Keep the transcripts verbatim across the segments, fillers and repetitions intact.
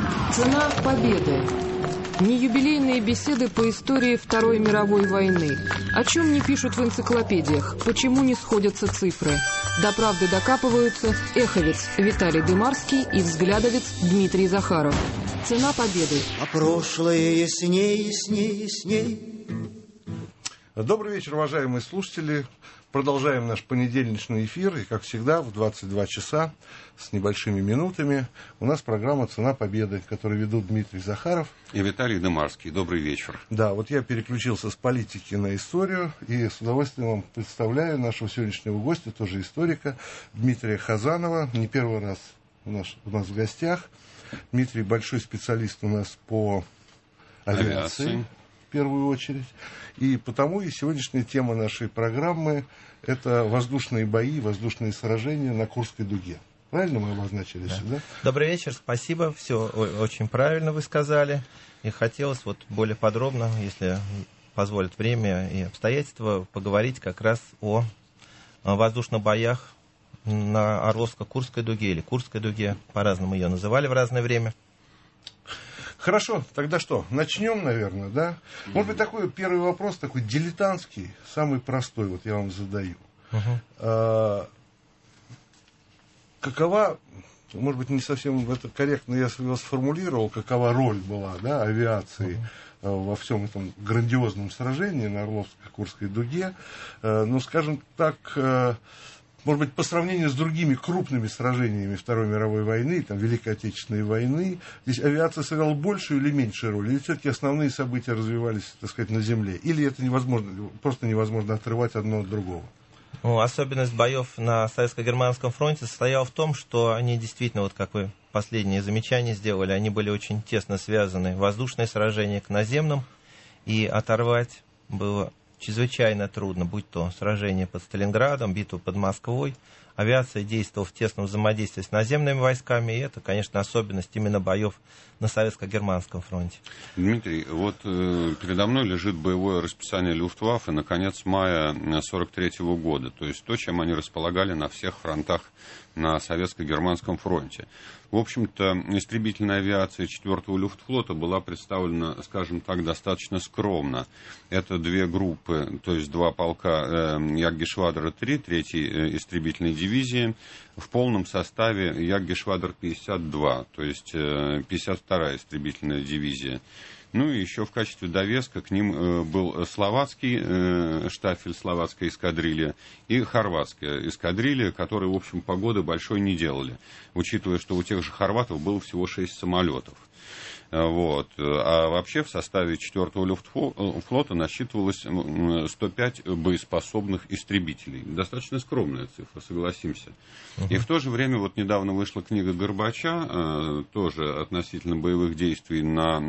Цена победы. Не юбилейные беседы по истории Второй мировой войны. О чем не пишут в энциклопедиях, почему не сходятся цифры. До правды докапываются эховец Виталий Дымарский и взглядовец Дмитрий Захаров. Цена победы. А прошлое ясней, ясней, ясней. Добрый вечер, уважаемые слушатели. Продолжаем наш понедельничный эфир. И, как всегда, в двадцать два часа с небольшими минутами у нас программа «Цена победы», которую ведут Дмитрий Захаров и Виталий Дымарский. Добрый вечер. Да, вот я переключился с политики на историю и с удовольствием вам представляю нашего сегодняшнего гостя, тоже историка, Дмитрия Хазанова. Не первый раз у нас, у нас в гостях. Дмитрий большой специалист у нас по авиации, авиации. В первую очередь. И потому и сегодняшняя тема нашей программы – это воздушные бои, воздушные сражения на Курской дуге. Правильно мы обозначили да. сюда? Добрый вечер, спасибо. Все очень правильно вы сказали. И хотелось вот более подробно, если позволит время и обстоятельства, поговорить как раз о воздушных боях на Орловско-Курской дуге или Курской дуге. По-разному ее называли в разное время. Хорошо, тогда что, начнем, наверное, да? Может быть, такой первый вопрос, такой дилетантский, самый простой, вот я вам задаю. Uh-huh. А, какова, может быть, не совсем это корректно я его сформулировал, какова роль была, да, авиации uh-huh. во всем этом грандиозном сражении на Орловско-Курской дуге? А, ну, скажем так... Может быть, по сравнению с другими крупными сражениями Второй мировой войны, там, Великой Отечественной войны, здесь авиация сыграла большую или меньшую роль? Или все-таки основные события развивались, так сказать, на земле? Или это невозможно, просто невозможно отрывать одно от другого? Ну, особенность боев на Советско-Германском фронте состояла в том, что они действительно, вот как вы последние замечания сделали, они были очень тесно связаны. Воздушные сражения к наземным, и оторвать было чрезвычайно трудно, будь то сражение под Сталинградом, битва под Москвой. Авиация действовала в тесном взаимодействии с наземными войсками, и это, конечно, особенность именно боев на Советско-Германском фронте. Дмитрий, вот э, передо мной лежит боевое расписание Люфтваффе на конец мая сорок третьего года, то есть то, чем они располагали на всех фронтах на Советско-Германском фронте. В общем-то, истребительная авиация четвёртого Люфтфлота была представлена, скажем так, достаточно скромно. Это две группы, то есть два полка э, Яггешвадера-три, третьей э, истребительной дивизии, в полном составе Яггешвадер-пятьдесят два, то есть э, пятьдесят вторая истребительная дивизия. Ну и еще в качестве довеска к ним э, был словацкий э, штафель, словацкая эскадрилья и хорватская эскадрилья, которые, в общем, погоды большой не делали, учитывая, что у тех же хорватов было всего шесть самолетов. Вот. А вообще в составе четвёртого Люфтфлота насчитывалось сто пять боеспособных истребителей. Достаточно скромная цифра, согласимся. Uh-huh. И в то же время вот недавно вышла книга Горбача, тоже относительно боевых действий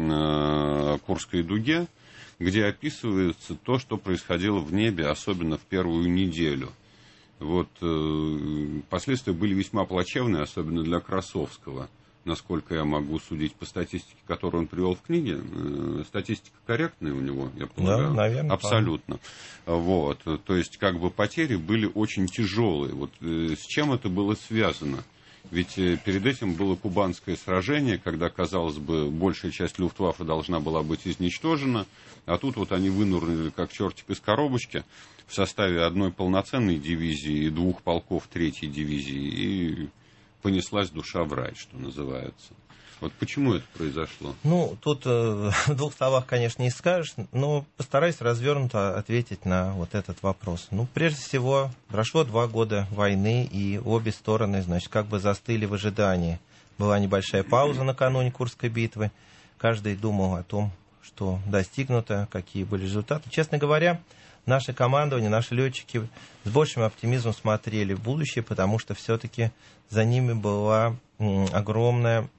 на Курской дуге, где описывается то, что происходило в небе, особенно в первую неделю. Вот, последствия были весьма плачевные, особенно для Красовского. Насколько я могу судить по статистике, которую он привел в книге. Статистика корректная у него, я полагаю. Да, наверное. Абсолютно. Вот. То есть, как бы потери были очень тяжелые. Вот с чем это было связано? Ведь перед этим было Кубанское сражение, когда, казалось бы, большая часть Люфтваффе должна была быть изничтожена, а тут вот они вынурнули как чертик из коробочки в составе одной полноценной дивизии и двух полков третьей дивизии, и понеслась душа в рай, что называется. Вот почему это произошло? Ну, тут э, в двух словах, конечно, не скажешь, но постараюсь развернуто ответить на вот этот вопрос. Ну, прежде всего, прошло два года войны, и обе стороны, значит, как бы застыли в ожидании. Была небольшая пауза накануне Курской битвы. Каждый думал о том, что достигнуто, какие были результаты. Честно говоря, наше командование, наши летчики с большим оптимизмом смотрели в будущее, потому что все-таки за ними была огромная,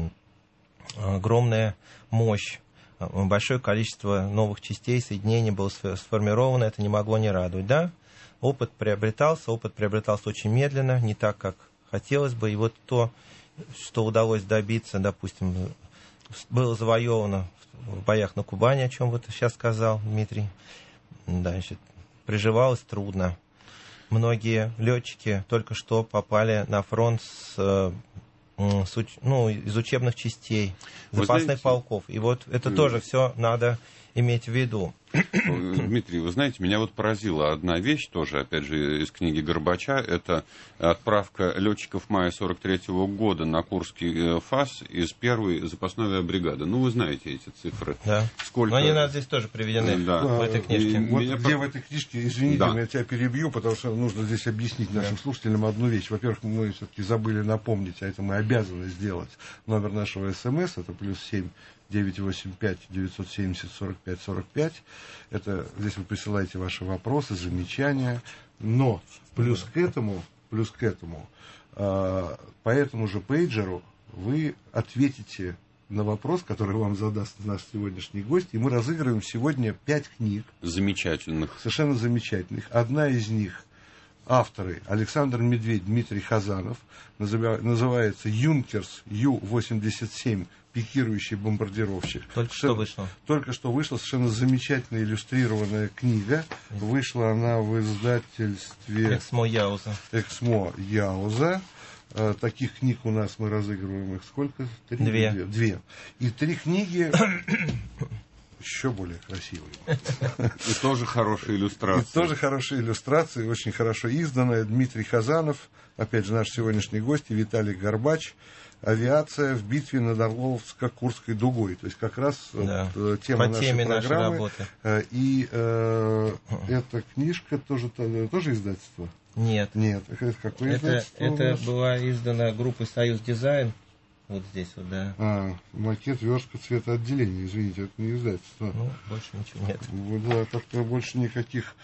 огромная мощь, большое количество новых частей, соединений было сформировано, это не могло не радовать. Да, опыт приобретался, опыт приобретался очень медленно, не так, как хотелось бы. И вот то, что удалось добиться, допустим, было завоевано в боях на Кубани, о чем вот сейчас сказал Дмитрий, значит, приживалось трудно. Многие летчики только что попали на фронт с ну, из учебных частей, Вы запасных знаете, полков. И вот это э... тоже все надо иметь в виду. Дмитрий, вы знаете, меня вот поразила одна вещь, тоже, опять же, из книги Горбача. Это отправка летчиков мая сорок третьего года на Курский ФАС из первой запасной авиабригады. Ну, вы знаете эти цифры. Да. Сколько... Но они у нас здесь тоже приведены, да, в этой книжке. Вот меня... где в этой книжке, извините, да. я тебя перебью, потому что нужно здесь объяснить нашим да. слушателям одну вещь. Во-первых, мы все-таки забыли напомнить, а это мы обязаны сделать. Номер нашего СМС, это плюс семь девятьсот восемьдесят пять девятьсот семьдесят сорок пять сорок пять. Это здесь вы присылаете ваши вопросы, замечания. Но плюс к этому, плюс к этому, э, по этому же пейджеру вы ответите на вопрос, который вам задаст наш сегодняшний гость. И мы разыгрываем сегодня пять книг. Замечательных. Совершенно замечательных. Одна из них авторы Александр Медведь, Дмитрий Хазанов. Называется «Юнкерс Ю восемьдесят семь. Пикирующий бомбардировщик». Только что вышла. Только что вышла совершенно замечательная иллюстрированная книга. Вышла она в издательстве Эксмо Яуза. Эксмо Яуза. Таких книг у нас мы разыгрываем их сколько? Три? Две. Две. Две. И три книги еще более красивые. И тоже хорошие иллюстрации. И тоже хорошие иллюстрации, очень хорошо изданная. Дмитрий Хазанов, опять же наш сегодняшний гость, и Виталий Горбач. «Авиация в битве над Орловско-Курской дугой». То есть как раз да. вот, тема По нашей теме программы. нашей работы. И э, эта книжка тоже, тоже издательство? Нет. Нет. Это какое это, издательство? Это была издана группой «Союз Дизайн». Вот здесь вот, да. А, макет, верстка, цветоотделение. Извините, это не издательство. Ну, больше ничего нет. Да, как-то больше никаких...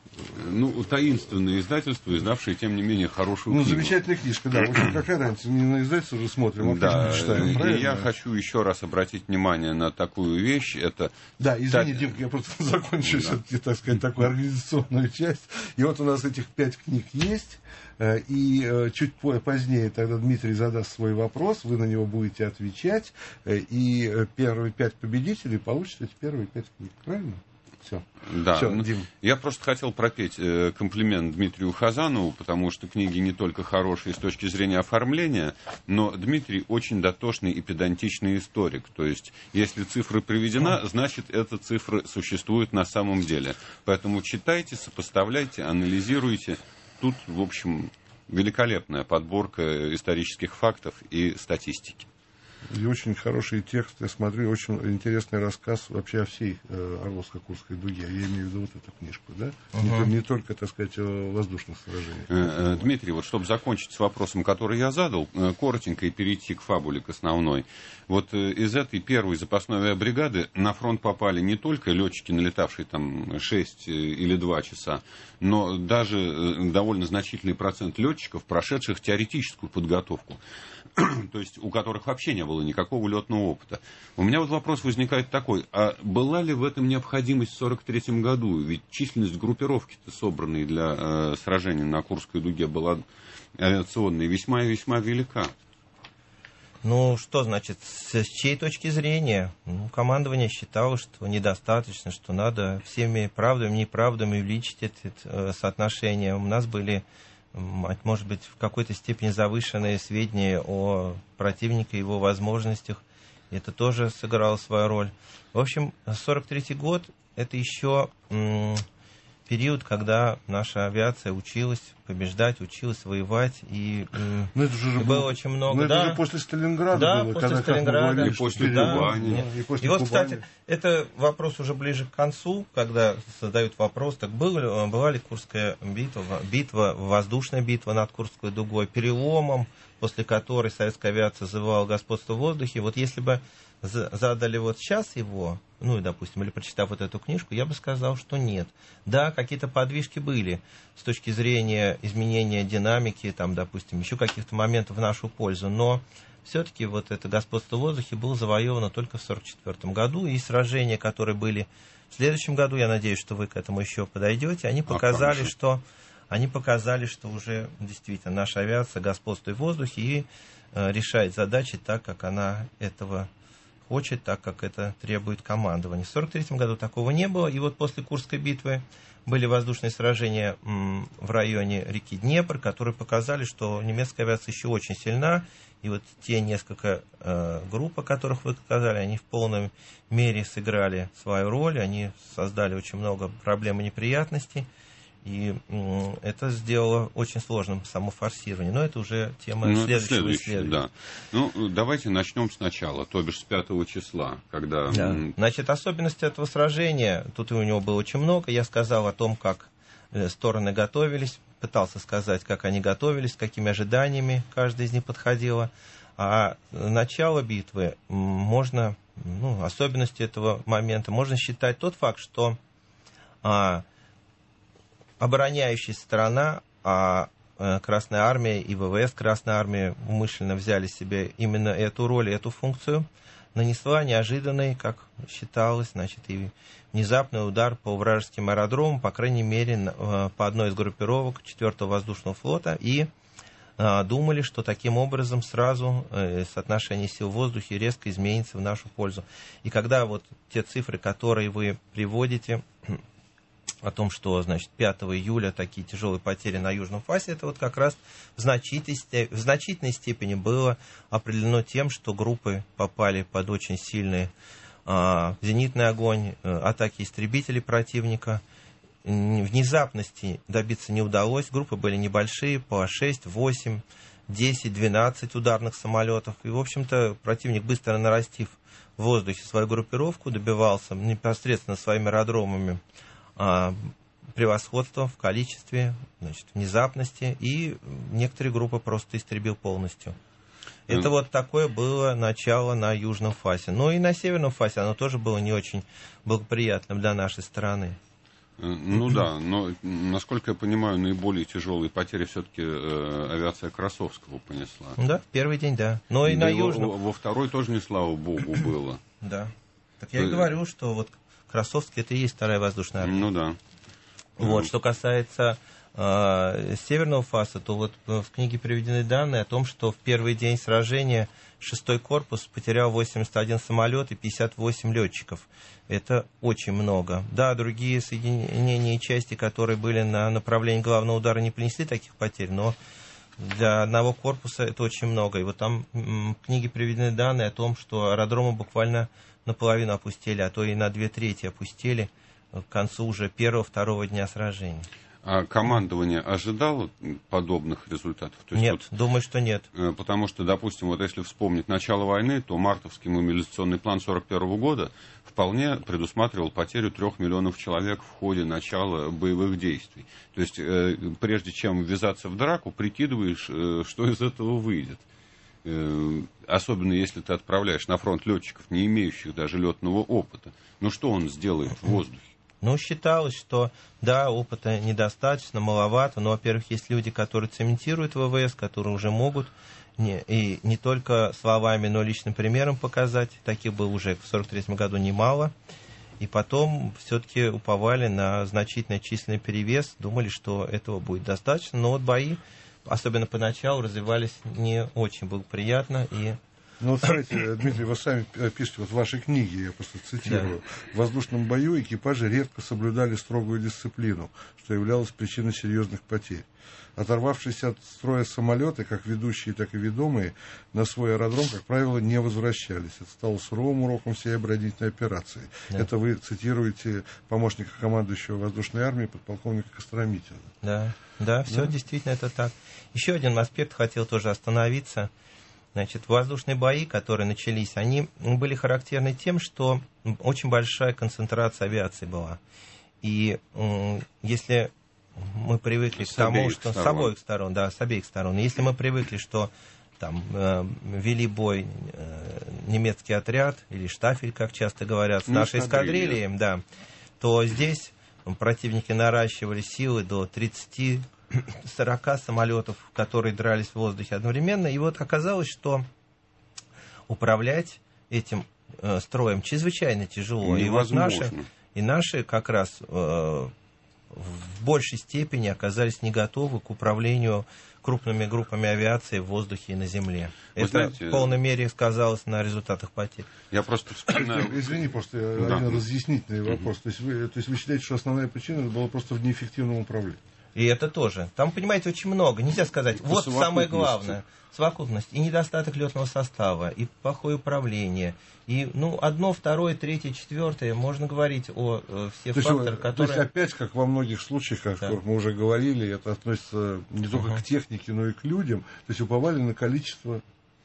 Ну, таинственное издательство, издавшее, тем не менее, хорошую ну, книгу. Ну, замечательная книжка, да. В общем, какая разница? Не на издательство уже смотрим, а да, книжку читаем, правильно? И я хочу еще раз обратить внимание на такую вещь. Это... Да, извини, так... Димка, я просто закончу да. все-таки, так сказать, такую организационную часть. И вот у нас этих пять книг есть. И чуть позднее тогда Дмитрий задаст свой вопрос, вы на него будете отвечать. И первые пять победителей получат эти первые пять книг. Правильно? Все. Да, Все, ну, Дим. Я просто хотел пропеть э, комплимент Дмитрию Хазанову, потому что книги не только хорошие с точки зрения оформления, но Дмитрий очень дотошный и педантичный историк. То есть, если цифра приведена, значит, эта цифра существует на самом деле. Поэтому читайте, сопоставляйте, анализируйте. Тут, в общем, великолепная подборка исторических фактов и статистики. И очень хороший текст, я смотрю, очень интересный рассказ вообще о всей э, Орловско-Курской дуге. Я имею в виду вот эту книжку, да? Uh-huh. Не, не только, так сказать, о воздушных сражениях. Э, Дмитрий, вот чтобы закончить с вопросом, который я задал, э, коротенько и перейти к фабуле, к основной. Вот э, из этой первой запасной авиабригады на фронт попали не только летчики, налетавшие там шесть или два часа, но даже э, довольно значительный процент летчиков, прошедших теоретическую подготовку. То есть у которых вообще не было никакого летного опыта. У меня вот вопрос возникает такой, а была ли в этом необходимость в сорок третьем году? Ведь численность группировки-то, собранной для э, сражений на Курской дуге, была авиационной весьма и весьма велика. Ну, что значит, с, с чьей точки зрения? Ну, командование считало, что недостаточно, что надо всеми правдами и неправдами увеличить это э, соотношение. У нас были... может быть, в какой-то степени завышенные сведения о противнике, его возможностях. Это тоже сыграло свою роль. В общем, сорок третий год – это еще м- период, когда наша авиация училась побеждать, училась воевать. И, м- но это же и было было, очень много. Но да, это же после Сталинграда да, было. после когда, Сталинграда. говорили, и после да, Кубани. И, после и вот, Кубани. кстати, это вопрос уже ближе к концу, когда задают вопрос, так была, была ли Курская битва, битва, воздушная битва над Курской дугой, переломом, после которой советская авиация завоевала господство в воздухе. Вот если бы задали вот сейчас его, ну и, допустим, или прочитав вот эту книжку, я бы сказал, что нет. Да, какие-то подвижки были с точки зрения изменения динамики, там, допустим, еще каких-то моментов в нашу пользу, но все-таки вот это господство в воздухе было завоевано только в сорок четвёртом году, и сражения, которые были в следующем году, я надеюсь, что вы к этому еще подойдете, они показали, а, что, они показали, что уже действительно наша авиация господствует в воздухе и э, решает задачи так, как она этого хочет, так как это требует командования. В сорок третьем году такого не было, и вот после Курской битвы были воздушные сражения в районе реки Днепр, которые показали, что немецкая авиация еще очень сильна, и вот те несколько э, групп, о которых вы сказали, они в полной мере сыграли свою роль, они создали очень много проблем и неприятностей, и э, это сделало очень сложным само форсирование. Но это уже тема ну, следующего исследования. Да. Ну, давайте начнем сначала, то бишь с пятого числа, когда... Да. Значит, особенности этого сражения, тут у него было очень много, я сказал о том, как стороны готовились, пытался сказать, как они готовились, с какими ожиданиями каждая из них подходила. А начало битвы можно, ну, особенности этого момента, можно считать тот факт, что а, обороняющая сторона, а Красная Армия и ВВС Красной Армии умышленно взяли себе именно эту роль, эту функцию, нанесла неожиданный, как считалось, значит, и внезапный удар по вражеским аэродромам, по крайней мере, по одной из группировок четвёртого воздушного флота, и а, думали, что таким образом сразу э, соотношение сил в воздухе резко изменится в нашу пользу. И когда вот те цифры, которые вы приводите, о том, что, значит, пятого июля такие тяжелые потери на южном фасе, это вот как раз в значительной, в значительной степени было определено тем, что группы попали под очень сильный а, зенитный огонь, а, атаки истребителей противника. Внезапности добиться не удалось, группы были небольшие, по шесть, восемь, десять, двенадцать ударных самолетов. И, в общем-то, противник, быстро нарастив в воздухе свою группировку, добивался непосредственно своими аэродромами превосходство в количестве, значит, внезапности, и некоторые группы просто истребил полностью. Это mm. вот такое было начало на южном фасе. Ну и на северном фасе оно тоже было не очень благоприятным для нашей стороны. Ну да, но, насколько я понимаю, наиболее тяжелые потери все-таки э, авиация Красовского понесла. Да, в первый день, да. Но и да на и южном. Во, во второй тоже, не слава богу, было. Да. Так я и говорю, что вот Красовский — это и есть вторая воздушная армия. Ну да. Вот, что касается э, северного фаса, то вот в книге приведены данные о том, что в первый день сражения шестой корпус потерял восемьдесят один самолет и пятьдесят восемь летчиков. Это очень много. Да, другие соединения и части, которые были на направлении главного удара, не принесли таких потерь, но для одного корпуса это очень много. И вот там в книге приведены данные о том, что аэродромы буквально наполовину опустили, а то и на две трети опустили к концу уже первого-второго дня сражения. А командование ожидало подобных результатов? То есть нет, вот, думаю, что нет. Потому что, допустим, вот если вспомнить начало войны, то мартовский мобилизационный план сорок первого года вполне предусматривал потерю трех миллионов человек в ходе начала боевых действий. То есть, э, прежде чем ввязаться в драку, прикидываешь, э, что из этого выйдет. Э, особенно если ты отправляешь на фронт летчиков, не имеющих даже летного опыта. Ну что он сделает в воздухе? Ну, считалось, что, да, опыта недостаточно, маловато, но, во-первых, есть люди, которые цементируют ВВС, которые уже могут не, и не только словами, но и личным примером показать. Таких было уже в сорок третьем году немало. И потом все-таки уповали на значительный численный перевес, думали, что этого будет достаточно. Но вот бои, особенно поначалу, развивались не очень благоприятно и... Ну, вот смотрите, Дмитрий, вы сами пишете вот в вашей книге, я просто цитирую, да. В воздушном бою экипажи редко соблюдали строгую дисциплину, что являлось причиной серьезных потерь. Оторвавшиеся от строя самолеты, как ведущие, так и ведомые, на свой аэродром, как правило, не возвращались. Это стало суровым уроком всей оборонительной операции. Да. Это вы цитируете помощника командующего воздушной армии, подполковника Костромитина. Да, да, все да? Действительно это так. Еще один аспект хотел тоже остановиться. Значит, воздушные бои, которые начались, они были характерны тем, что очень большая концентрация авиации была. И э, если мы привыкли с к тому, что сторон. с обоих сторон, да, с обеих сторон. Если мы привыкли, что там э, вели бой э, немецкий отряд или штафель, как часто говорят, с ну, нашей эскадрильей, да, то здесь противники наращивали силы до тридцати сорока самолетов, которые дрались в воздухе одновременно. И вот оказалось, что управлять этим э, строем чрезвычайно тяжело. И вот наши, и наши как раз э, в большей степени оказались не готовы к управлению крупными группами авиации в воздухе и на земле. Вы Это знаете, в полной мере сказалось на результатах потерь. Я просто вспоминаю... Извини, просто Да. один разъяснительный вопрос. То есть, вы, то есть вы считаете, что основная причина была просто в неэффективном управлении? И это тоже. Там, понимаете, очень много. Нельзя сказать, По вот самое совокупности. главное. Совокупность. И недостаток летного состава, и плохое управление. И, ну, одно, второе, третье, четвертое. Можно говорить о э, всех То есть, факторах, то которые... есть опять, как во многих случаях, о которых Да. мы уже говорили, это относится не только Ага. к технике, но и к людям. То есть уповали на количество...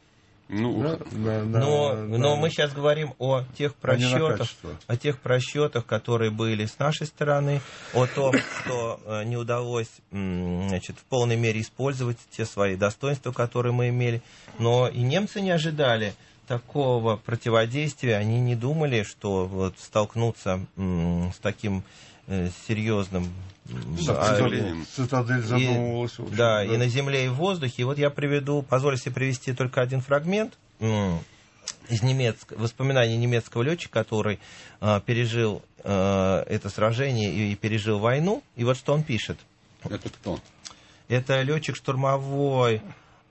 Ну, да, на- на- Но, на- но мы сейчас говорим о тех а не на просчетах, качество. о тех просчетах, которые были с нашей стороны, о том, что э, не удалось м, значит, в полной мере использовать те свои достоинства, которые мы имели. Но и немцы не ожидали такого противодействия. Они не думали, что вот, столкнутся м, с таким э, серьезным... м, Да, а, сожалению. Цитадель задумывалась. в общем, да, и на земле, и в воздухе. И вот я приведу, позволю себе привести только один фрагмент м, из немецкого, воспоминаний немецкого летчика, который э, пережил э, это сражение и, и пережил войну. И вот что он пишет. это кто? Это летчик штурмовой,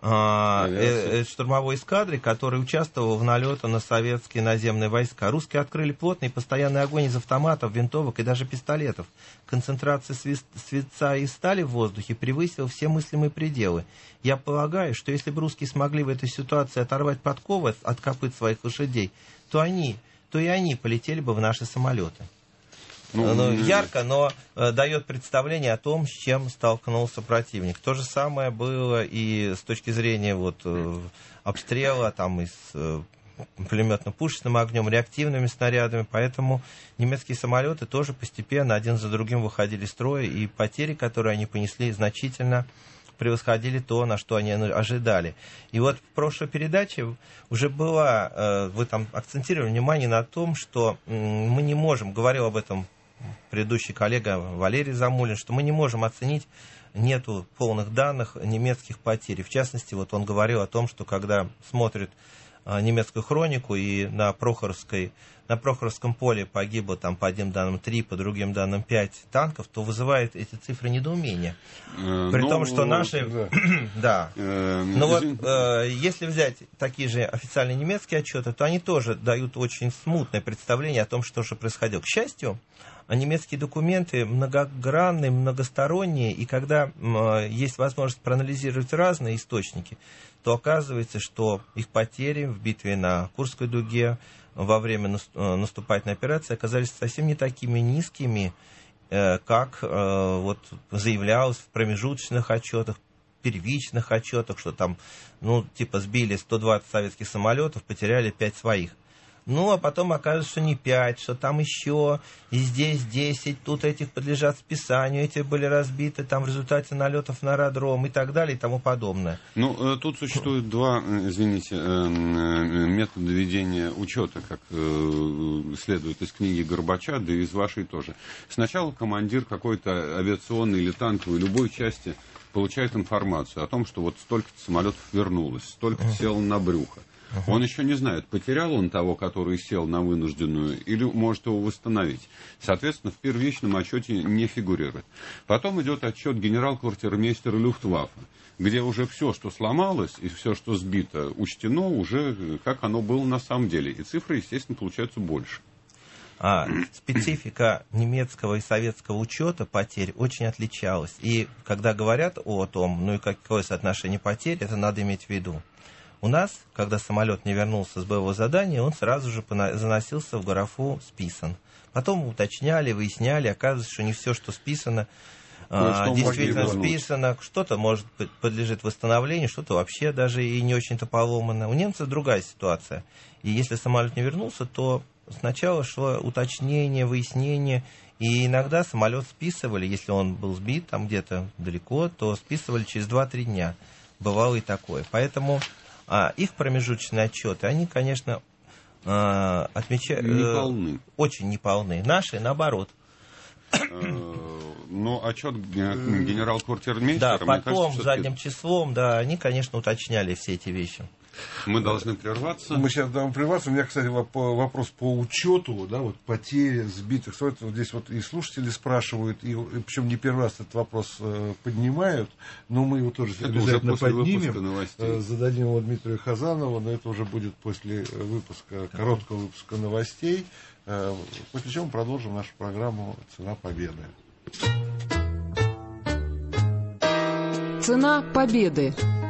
а, э, э, штурмовой эскадры, который участвовал в налете на советские наземные войска. Русские открыли плотный и постоянный огонь из автоматов, винтовок и даже пистолетов. Концентрация свист, свинца и стали в воздухе превысила все мыслимые пределы. Я полагаю, что если бы русские смогли в этой ситуации оторвать подковы от копыт своих лошадей, то они, то и они полетели бы в наши самолеты. Ну, Ну, м, ярко, но э, дает представление о том, с чем столкнулся противник. То же самое было и с точки зрения вот, э, обстрела там, из э, пулеметно-пушечным огнем, реактивными снарядами. Поэтому немецкие самолеты тоже постепенно один за другим выходили из строя, и потери, которые они понесли, значительно превосходили то, на что они ожидали. И вот в прошлой передаче уже было, э, вы там акцентировали внимание на том, что м, мы не можем, говорил об этом предыдущий коллега Валерий Замулин, что мы не можем оценить, нету полных данных немецких потерь. В частности, вот он говорил о том, что когда смотрит а, немецкую хронику, и на Прохоровской, на Прохоровском поле погибло там по одним данным три, по другим данным пять танков, то вызывает эти цифры недоумения. э, При ну, том, что наши... да. Да. э, Ну вот, извин- э, если взять такие же официальные немецкие отчеты, то они тоже дают очень смутное представление о том, что же происходило. К счастью, немецкие документы многогранные, многосторонние, и когда э, есть возможность проанализировать разные источники, то оказывается, что их потери в битве на Курской дуге во время наступательной операции оказались совсем не такими низкими, э, как э, вот, заявлялось в промежуточных отчетах, первичных отчетах, что там, ну, типа, сбили сто двадцать советских самолетов, потеряли пять своих. Ну, а потом оказывается, что не пять, что там еще, и здесь десять, тут этих подлежат списанию, эти были разбиты там в результате налетов на аэродром и так далее и тому подобное. Ну, э, тут существует два, э, извините, э, э, метода ведения учета, как э, следует из книги Горбача, да и из вашей тоже. Сначала командир какой-то авиационной или танковой, любой части получает информацию о том, что вот столько-то самолетов вернулось, столько-то село на брюхо. Uh-huh. Он еще не знает, потерял он того, который сел на вынужденную, или может его восстановить. Соответственно, в первичном отчете не фигурирует. Потом идет отчет генерал-квартирмейстера Люфтваффе, где уже все, что сломалось, и все, что сбито, учтено уже, как оно было на самом деле. И цифры, естественно, получаются больше. А специфика немецкого и советского учета потерь очень отличалась. И когда говорят о том, ну и какое соотношение потерь, это надо иметь в виду. У нас, когда самолет не вернулся с боевого задания, он сразу же заносился в графу «списан». Потом уточняли, выясняли, оказывается, что не все, что списано, а, действительно списано. Что-то, может быть, подлежит восстановлению, что-то вообще даже и не очень-то поломано. У немцев другая ситуация. И если самолет не вернулся, то сначала шло уточнение, выяснение. И иногда самолет списывали, если он был сбит там где-то далеко, то списывали через два-три дня. Бывало и такое. Поэтому... А их промежуточные отчеты, они, конечно, отмечают... Неполны. Очень неполны. Наши, наоборот. Но отчет генерал-квартирмейстера... Да, потом, задним числом, да, они, конечно, уточняли все эти вещи. Мы должны прерваться. Мы сейчас должны прерваться. У меня, кстати, вопрос по учету, да, вот потери сбитых. Вот здесь вот и слушатели спрашивают, и, и причем не первый раз этот вопрос э, поднимают, но мы его тоже это обязательно уже поднимем. Э, зададим его Дмитрию Хазанову, но это уже будет после выпуска, короткого выпуска новостей, э, после чего мы продолжим нашу программу «Цена победы». Цена победы.